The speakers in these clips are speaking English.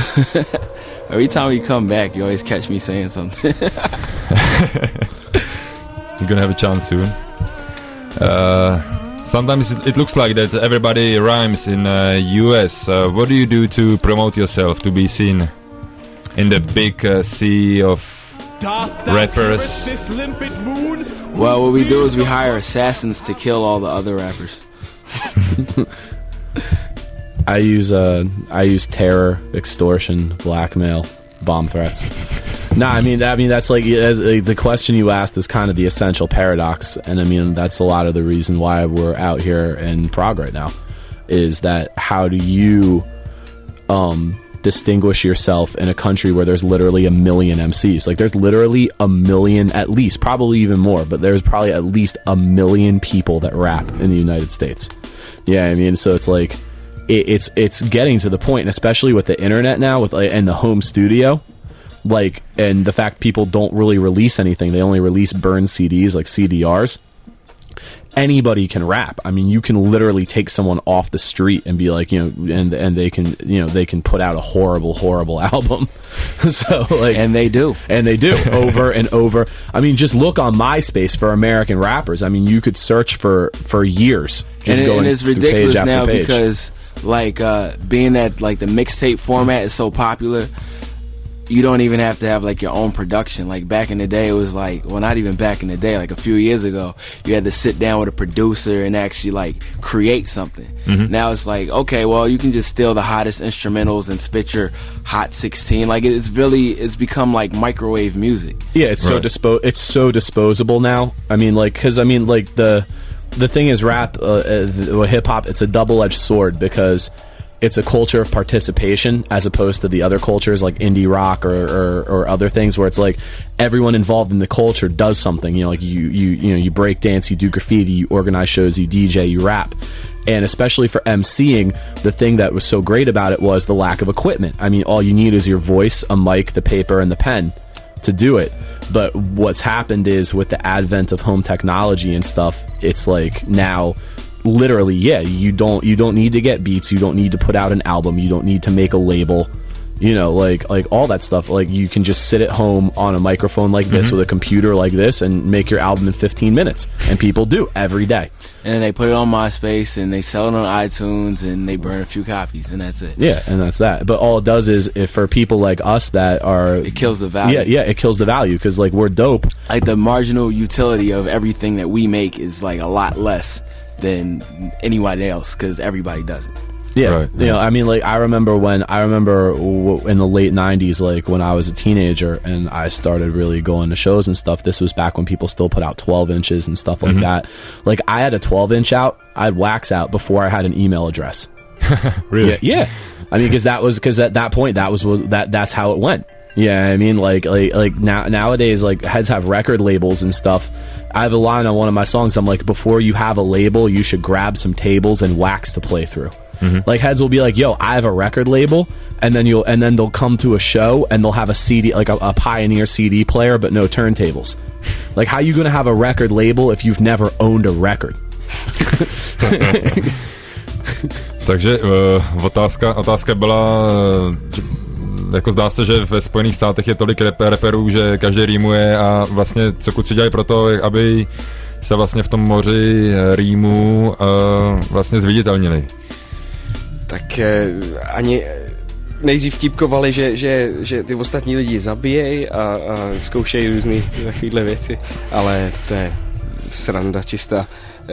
Every time you come back, you always catch me saying something. You're gonna have a chance soon. Sometimes it looks like that everybody rhymes in US. What do you do to promote yourself, to be seen in the big sea of rappers? Well, what we do is we hire assassins to kill all the other rappers. I use terror, extortion, blackmail, bomb threats. I mean that's like the question you asked is kind of the essential paradox, and I mean that's a lot of the reason why we're out here in Prague right now, is that how do you distinguish yourself in a country where there's literally 1 million MCs? Like there's literally 1 million, at least, probably even more, but there's probably at least 1 million people that rap in the United States. Yeah, I mean, so it's like it's getting to the point, and especially with the internet now, with and the home studio. Like, and the fact people don't really release anything, they only release burned CDs, like CDRs. Anybody can rap. I mean, you can literally take someone off the street and be like, and they can put out a horrible album. So like, and they do over and over. I mean, just look on MySpace for American rappers. I mean, you could search for years. And it's ridiculous now because like being that like the mixtape format is so popular. You don't even have to have like your own production. Like back in the day, it was like, well, not even back in the day, like a few years ago, you had to sit down with a producer and actually like create something. Mm-hmm. Now it's like, okay, well, you can just steal the hottest instrumentals and spit your hot 16. Like it's become like microwave music. Yeah, it's so disposable now. I mean, like, because I mean, like the thing is, rap, hip hop, it's a double-edged sword because it's a culture of participation as opposed to the other cultures like indie rock or other things where it's like everyone involved in the culture does something. Like you break dance, you do graffiti, you organize shows, you DJ, you rap. And especially for MCing, the thing that was so great about it was the lack of equipment. I mean, all you need is your voice, a mic, the paper, and the pen to do it. But what's happened is with the advent of home technology and stuff, it's like now literally, yeah, you don't need to get beats, you don't need to put out an album, you don't need to make a label, like all that stuff. Like you can just sit at home on a microphone like this with a computer like this and make your album in 15 minutes, and people do every day. And then they put it on MySpace and they sell it on iTunes and they burn a few copies, and that's it. Yeah, and that's that. But all it does is, if for people like us that are, it kills the value. Yeah, it kills the value because like we're dope. Like the marginal utility of everything that we make is like a lot less than anybody else because everybody does it. Yeah, right. I mean, like I remember in the late 90s, like when I was a teenager and I started really going to shows and stuff. This was back when people still put out 12 inches and stuff like that. Like I had a 12-inch out, I had wax out before I had an email address. Really? Yeah. I mean, because at that point that's how it went. Yeah, I mean, like nowadays, like heads have record labels and stuff. I have a line on one of my songs. I'm like, before you have a label, you should grab some tables and wax to play through. Like heads will be like, yo, I have a record label, and then they'll come to a show and they'll have a CD, like a Pioneer CD player, but no turntables. Like, how you gonna have a record label if you've never owned a record? Takže otázka byla, jako zdá se, že ve Spojených státech je tolik raperů, že každý rýmuje a vlastně co kluci dělají pro to, aby se vlastně v tom moři rýmů vlastně zviditelnili. Tak ani nejdřív vtipkovali, že ty ostatní lidi zabíjejí a zkoušejí různý takovýhle věci, ale to je sranda čistá.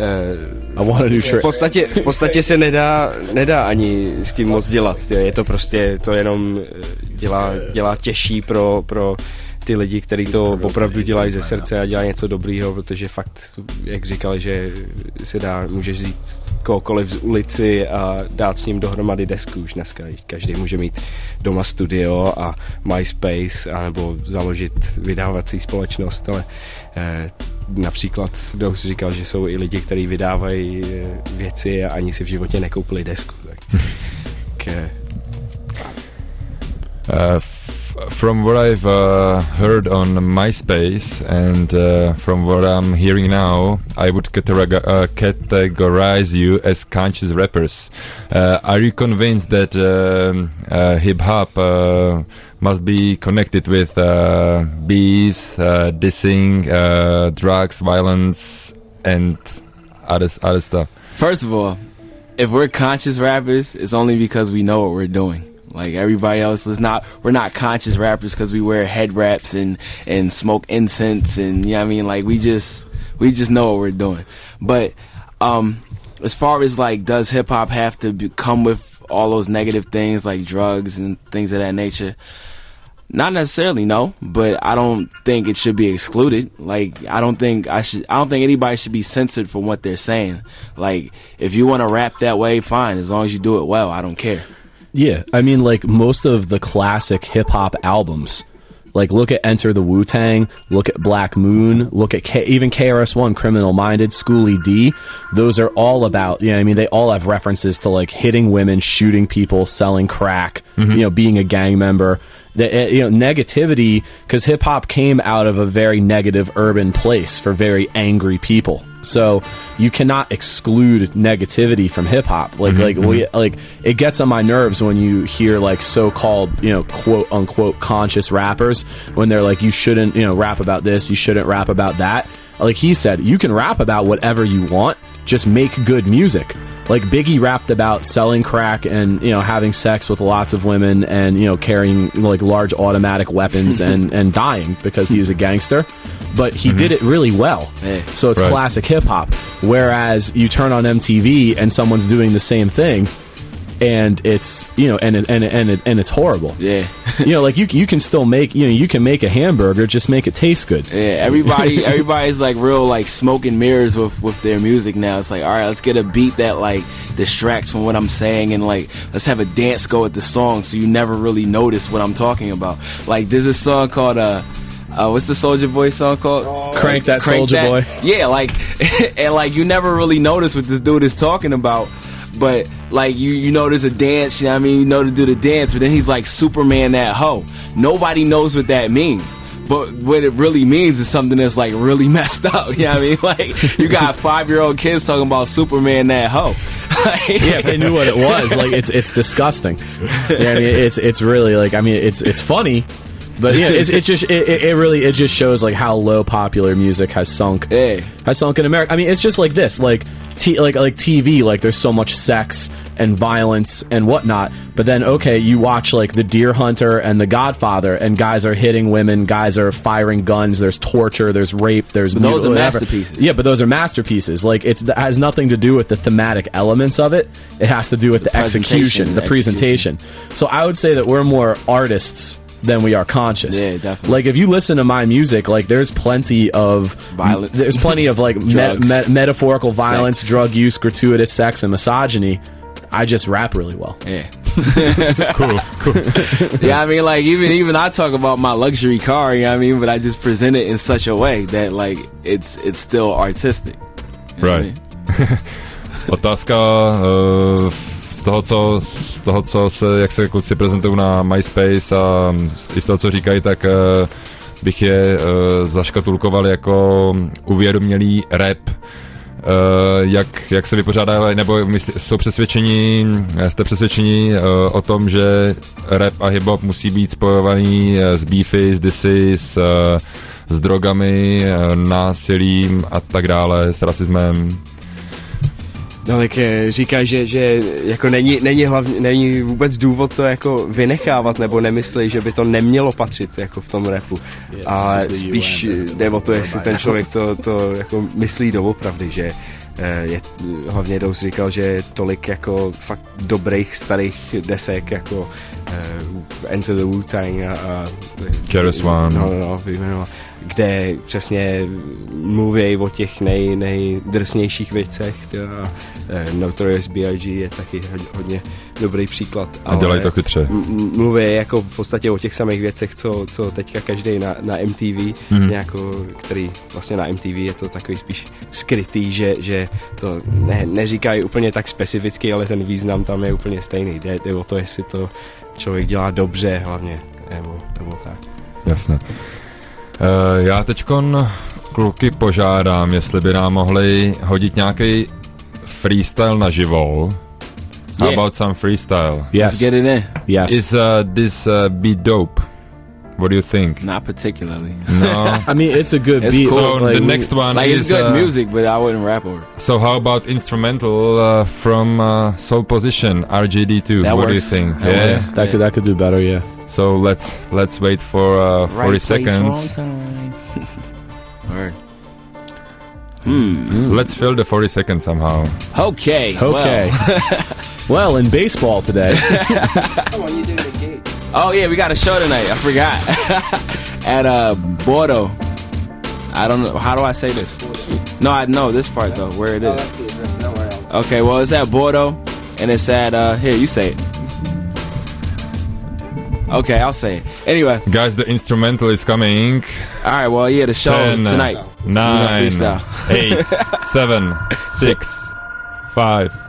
V podstatě se nedá ani s tím moc dělat. Je to prostě, to jenom dělá těžší pro ty lidi, kteří to opravdu dělají ze srdce a dělají něco dobrýho, protože fakt, jak říkali, že můžeš vzít kohokoliv z ulici a dát s ním dohromady desku už dneska. Každý může mít doma studio a MySpace, anebo založit vydávací společnost, ale například Dous říkal, že jsou i lidi, kteří vydávají věci a ani si v životě nekoupili desku. from what I've heard on MySpace and from what I'm hearing now, I would categorize you as conscious rappers. Are you convinced that hip-hop must be connected with beefs, dissing, drugs, violence, and other stuff? First of all, if we're conscious rappers, it's only because we know what we're doing. Like everybody else we're not conscious rappers because we wear head wraps and smoke incense and, you know what I mean? Like we just know what we're doing. But as far as like, does hip hop have to come with all those negative things like drugs and things of that nature? Not necessarily, no, but I don't think it should be excluded. Like I don't think anybody should be censored for what they're saying. Like if you want to rap that way, fine, as long as you do it well, I don't care. Yeah, I mean, like, most of the classic hip-hop albums, like, look at Enter the Wu-Tang, look at Black Moon, look at even KRS-One, Criminal Minded, Schoolie D, those are all about, you know what I mean, they all have references to, like, hitting women, shooting people, selling crack, you know, being a gang member. You know, negativity, because hip-hop came out of a very negative urban place for very angry people. So you cannot exclude negativity from hip hop. Like it gets on my nerves when you hear like so-called, you know, quote unquote conscious rappers when they're like, you shouldn't, you know, rap about this, you shouldn't rap about that. Like he said, you can rap about whatever you want, just make good music. Like Biggie rapped about selling crack and, you know, having sex with lots of women and, you know, carrying like large automatic weapons and dying because he was a gangster. But he did it really well. So it's classic hip hop. Whereas you turn on MTV and someone's doing the same thing and it's, you know, and it's horrible. Yeah. You know, like you can still make, you know, you can make a hamburger, just make it taste good. Yeah, everybody's like real like smoke and mirrors with their music now. It's like, all right, let's get a beat that like distracts from what I'm saying and like let's have a dance go with the song so you never really notice what I'm talking about. Like there's a song called what's the Soulja Boy song called? Crank That Soulja Boy. Yeah, like and like you never really notice what this dude is talking about. But like you know there's a dance, you know what I mean? You know to do the dance, but then he's like Superman that hoe. Nobody knows what that means. But what it really means is something that's like really messed up. You know what I mean? Like you got 5-year-old kids talking about Superman that hoe. Yeah, if they knew what it was, like it's disgusting. Yeah, I mean it's really like, I mean it's funny. But yeah, it really just shows like how low popular music has sunk in America. I mean, it's just like this, like TV, like there's so much sex and violence and whatnot. But then okay, you watch like The Deer Hunter and The Godfather, and guys are hitting women, guys are firing guns, there's torture, there's rape, there's those are masterpieces. Yeah, but those are masterpieces. Like it has nothing to do with the thematic elements of it. It has to do with the execution, the presentation. So I would say that we're more artists than we are conscious. Yeah, definitely. Like if you listen to my music, like there's plenty of violence. There's plenty of like metaphorical violence, sex, drug use, gratuitous sex, and misogyny. I just rap really well. Yeah. Cool. Yeah, I mean, like even I talk about my luxury car. You know what I mean? But I just present it in such a way that like it's still artistic. Right. Otázka. Z toho, co se, jak se kluci prezentují na MySpace a z toho, co říkají, tak bych je zaškatulkoval jako uvědomělý rap. Jak se vypořádá, nebo jste přesvědčení o tom, že rap a hip-hop musí být spojovaný s beefy, s dissy, s drogami, násilím a tak dále, s rasismem? No tak říkají, že jako není vůbec důvod to jako vynechávat, nebo nemyslí, že by to nemělo patřit jako v tom rapu. A spíš jde o to, jestli ten člověk to jako myslí doopravdy, že hlavně Dous říkal, že je tolik jako fakt dobrých starých desek jako Enter the Wu-Tang a KRS-One. No, vyjmenoval, kde přesně mluví o těch nejdrsnějších věcech. Notorious B.I.G. je taky hodně dobrý příklad. A dělají to chytře. Mluví jako v podstatě o těch samých věcech, co teďka každý na MTV, nějako, který vlastně na MTV je to takový spíš skrytý, že to neříkají úplně tak specificky, ale ten význam tam je úplně stejný. Jde o to, jestli to člověk dělá dobře hlavně. nebo tak. Jasně. Já teďkon kluky požádám, jestli by nám mohli hodit nějaký freestyle na živou. How about some freestyle? Yes. Let's get it in. Yes. Is this beat dope? What do you think? Not particularly. No. I mean, it's a good It's beat. cool. So the next one like is it's good music, but I wouldn't rap over it. So how about instrumental from Soul Position RJD2? That what works. do you think? That Yeah. works. That could do better. Yeah. So let's wait for 40 Right seconds. place, wrong time. Word. Let's fill the 40 seconds somehow. Okay. Okay. Well, in baseball today. Come on, you doing the gig. Oh yeah, we got a show tonight. I forgot. At Bordeaux. I don't know. How do I say this? No, I know this part though. Where it is. That's the address, nowhere else. Okay, well it's at Bordeaux, and it's at here. You say it. Okay, I'll say it. Anyway, Guys, the instrumental is coming. all right. Well, yeah, the show 10, tonight. 9, freestyle. 8, 7, 6, 5,